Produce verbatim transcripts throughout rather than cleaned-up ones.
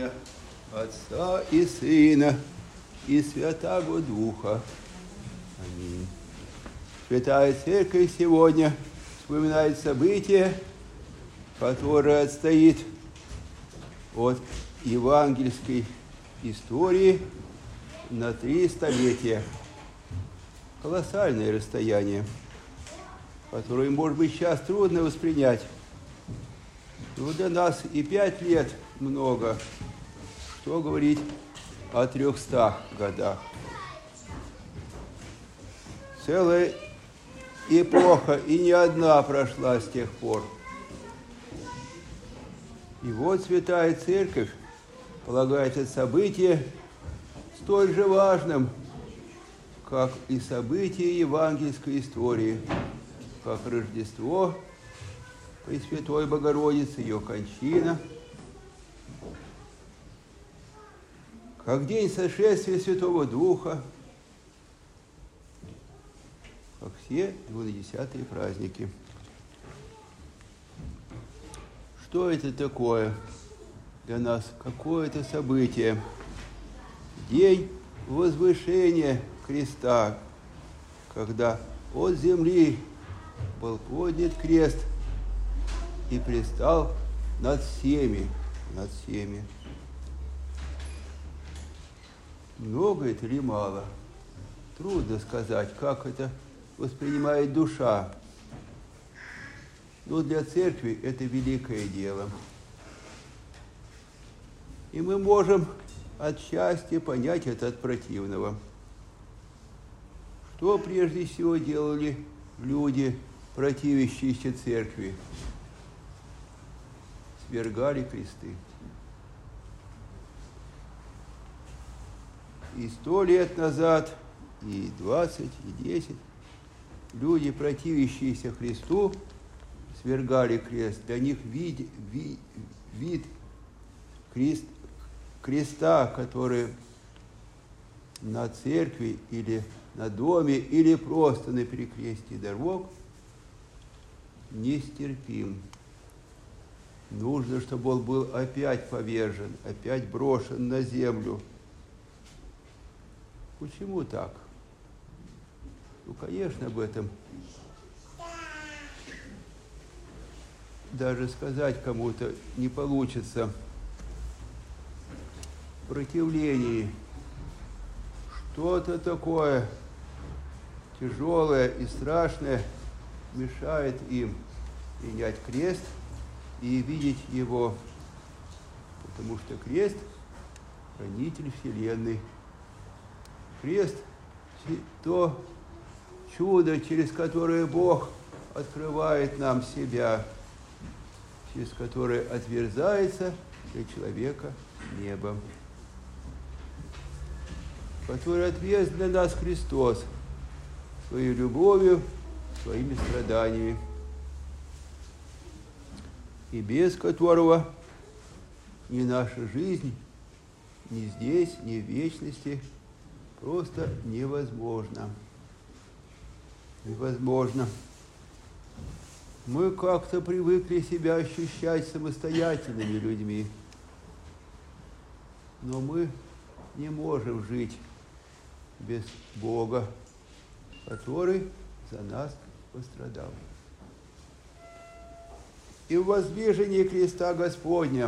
имя Отца и Сына и Святаго Духа. Аминь. Святая Церковь сегодня вспоминает событие, которое отстоит от евангельской истории на три столетия. Колоссальное расстояние, которое, может быть, сейчас трудно воспринять. Но для нас и пять лет много. Что говорить о трехстах годах? Целая эпоха, и не одна прошла с тех пор. И вот Святая Церковь полагает это событие столь же важным, как и события евангельской истории, как Рождество Пресвятой Богородицы, ее кончина, как день сошествия Святого Духа, как все двунадесятые праздники. Что это такое для нас? Какое это событие? День возвышения креста, когда от земли был поднят крест и предстал над всеми, над всеми. Много это или мало? Трудно сказать, как это воспринимает душа. Но для церкви это великое дело. И мы можем отчасти понять это от противного. Что прежде всего делали люди, противящиеся церкви? Свергали кресты. И сто лет назад, и двадцать, и десять люди, противящиеся Христу, свергали крест. Для них вид, вид, вид крест, креста, который на церкви или на доме, или просто на перекрестии дорог, нестерпим. Нужно, чтобы он был опять повержен, опять брошен на землю. Почему так? Ну, конечно, об этом даже сказать кому-то не получится. В противлении что-то такое тяжелое и страшное мешает им принять крест и видеть его, потому что крест – хранитель Вселенной. Крест – то чудо, через которое Бог открывает нам себя, через которое отверзается для человека небо, который отверз для нас Христос своей любовью, своими страданиями, и без которого ни наша жизнь, ни здесь, ни в вечности просто невозможно. Невозможно. Мы как-то привыкли себя ощущать самостоятельными людьми, но мы не можем жить без Бога, который за нас пострадал. И в воздвижении креста Господня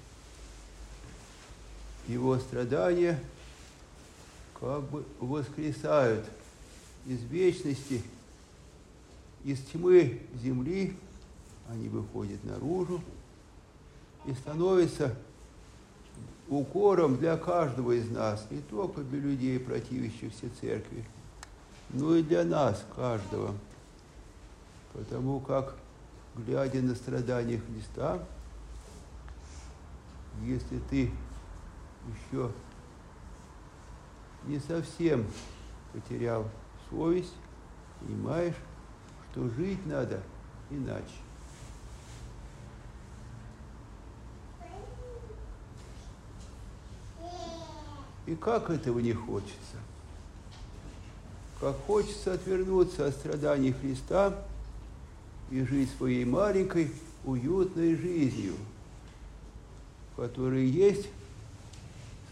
его страдания как бы воскресают из вечности, из тьмы земли, они выходят наружу и становятся укором для каждого из нас, не только для людей, противящихся церкви, но и для нас, каждого. Потому как, глядя на страдания Христа, если ты еще не совсем потерял совесть, понимаешь, что жить надо иначе. И как этого не хочется? Как хочется отвернуться от страданий Христа и жить своей маленькой, уютной жизнью, в которой есть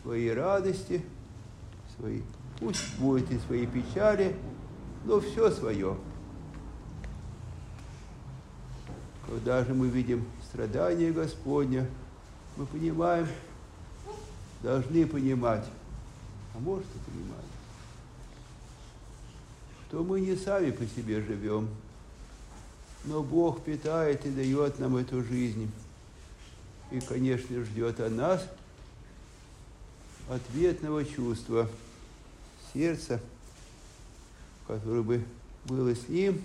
свои радости, свои, пусть будет и свои печали, но все свое. Когда же мы видим страдания Господня, мы понимаем, должны понимать, а может и понимаем, что мы не сами по себе живем, но Бог питает и дает нам эту жизнь. И, конечно, ждет от нас ответного чувства сердца, которое бы было с Ним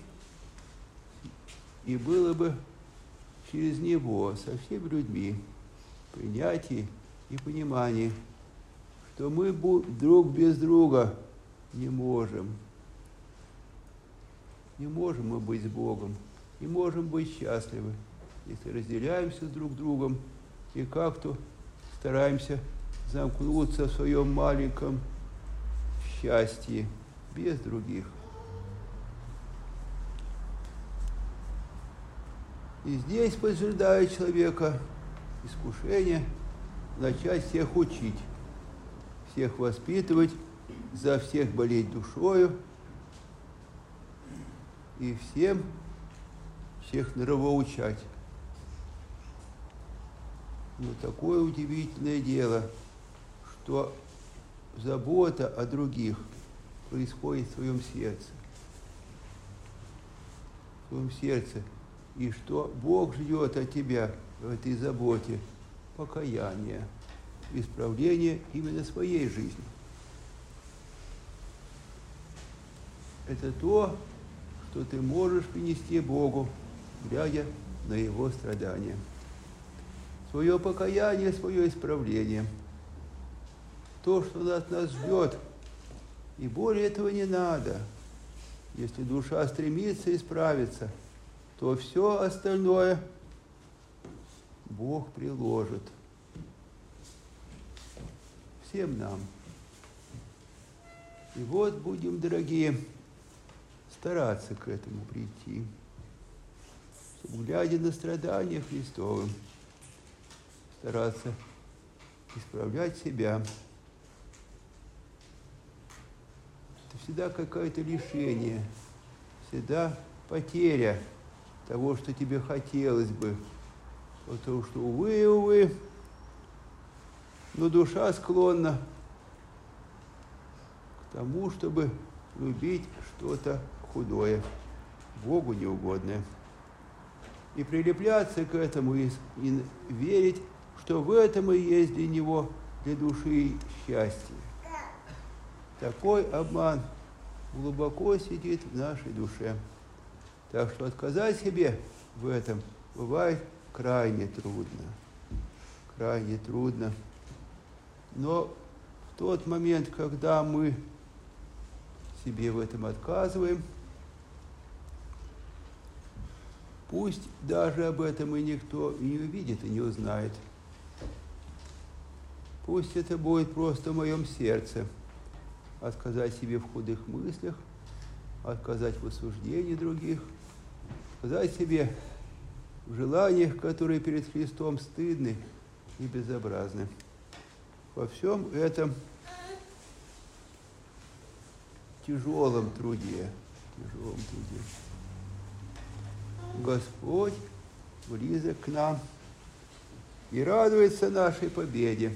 и было бы через Него со всеми людьми, принятие и понимание, что мы друг без друга не можем. Не можем мы быть с Богом, не можем быть счастливы, если разделяемся друг с другом и как-то стараемся замкнуться в своем маленьком счастье без других. И здесь поджидает человека искушение начать всех учить, всех воспитывать, за всех болеть душою и всем всех нравоучать. Но такое удивительное дело, что забота о других происходит в своем сердце. В своем сердце. И что Бог ждет от тебя в этой заботе покаяния, исправления именно своей жизни. Это то, что ты можешь принести Богу, глядя на Его страдания. Свое покаяние, свое исправление. То, что от нас ждет. И более этого не надо. Если душа стремится исправиться, то все остальное Бог приложит всем нам. И вот будем, дорогие, стараться к этому прийти, чтобы, глядя на страдания Христовы, стараться исправлять себя. Это всегда какое-то лишение, всегда потеря того, что тебе хотелось бы. Потому что, увы, увы, но душа склонна к тому, чтобы любить что-то худое, Богу неугодное. И прилепляться к этому, и, и верить, что в этом и есть для него, для души счастье. Такой обман глубоко сидит в нашей душе. Так что отказать себе в этом бывает крайне трудно. Крайне трудно. Но в тот момент, когда мы себе в этом отказываем, пусть даже об этом и никто и не увидит, и не узнает. Пусть это будет просто в моем сердце. Отказать себе в худых мыслях, отказать в осуждении других, отказать себе в желаниях, которые перед Христом стыдны и безобразны. Во всем этом тяжелом труде, тяжелом труде. Господь близок к нам и радуется нашей победе,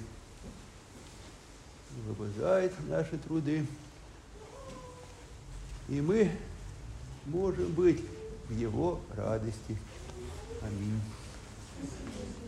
выбывает наши труды, и мы можем быть в Его радости. Аминь.